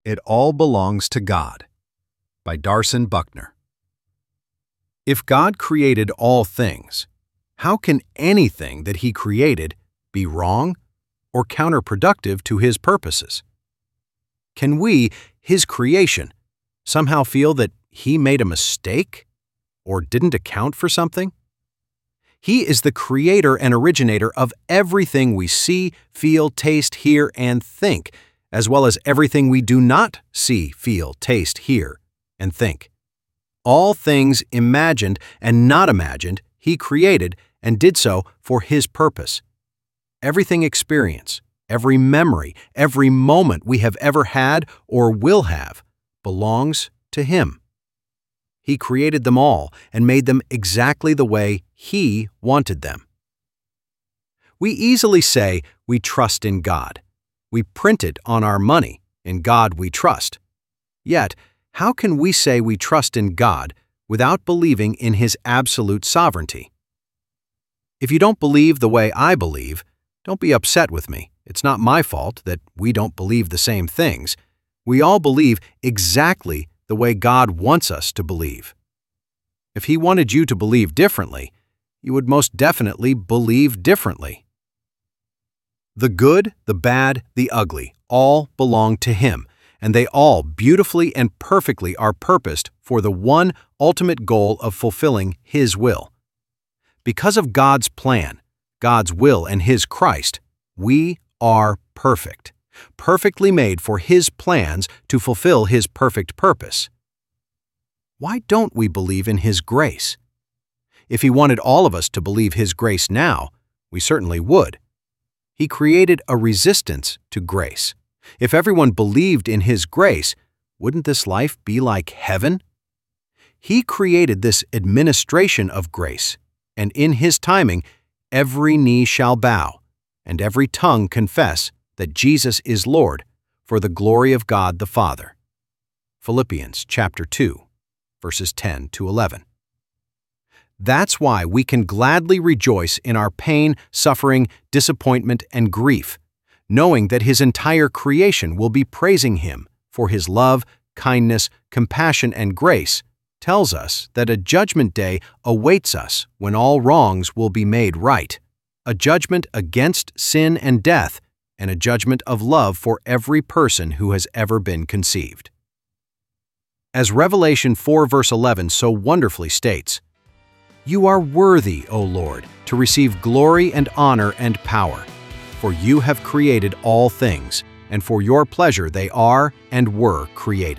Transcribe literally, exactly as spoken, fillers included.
It All Belongs to God by Darson Buckner. If God created all things, how can anything that He created be wrong or counterproductive to His purposes? Can we, His creation, somehow feel that He made a mistake or didn't account for something? He is the creator and originator of everything we see, feel, taste, hear, and think, as well as everything we do not see, feel, taste, hear, and think. All things imagined and not imagined, He created and did so for His purpose. Everything experience, every memory, every moment we have ever had or will have belongs to Him. He created them all and made them exactly the way He wanted them. We easily say we trust in God. We print it on our money, "In God we trust." Yet, how can we say we trust in God without believing in His absolute sovereignty? If you don't believe the way I believe, don't be upset with me. It's not my fault that we don't believe the same things. We all believe exactly the way God wants us to believe. If He wanted you to believe differently, you would most definitely believe differently. The good, the bad, the ugly, all belong to Him, and they all beautifully and perfectly are purposed for the one ultimate goal of fulfilling His will. Because of God's plan, God's will, and His Christ, we are perfect, perfectly made for His plans to fulfill His perfect purpose. Why don't we believe in His grace? If He wanted all of us to believe His grace now, we certainly would. He created a resistance to grace. If everyone believed in His grace, wouldn't this life be like heaven? He created this administration of grace, and in His timing, every knee shall bow, and every tongue confess that Jesus is Lord, for the glory of God the Father. Philippians chapter two, verses ten to eleven. That's why we can gladly rejoice in our pain, suffering, disappointment, and grief, knowing that His entire creation will be praising Him for His love, kindness, compassion, and grace, tells us that a judgment day awaits us when all wrongs will be made right, a judgment against sin and death, and a judgment of love for every person who has ever been conceived. As Revelation four verse eleven so wonderfully states, "You are worthy, O Lord, to receive glory and honor and power, for You have created all things, and for Your pleasure they are and were created."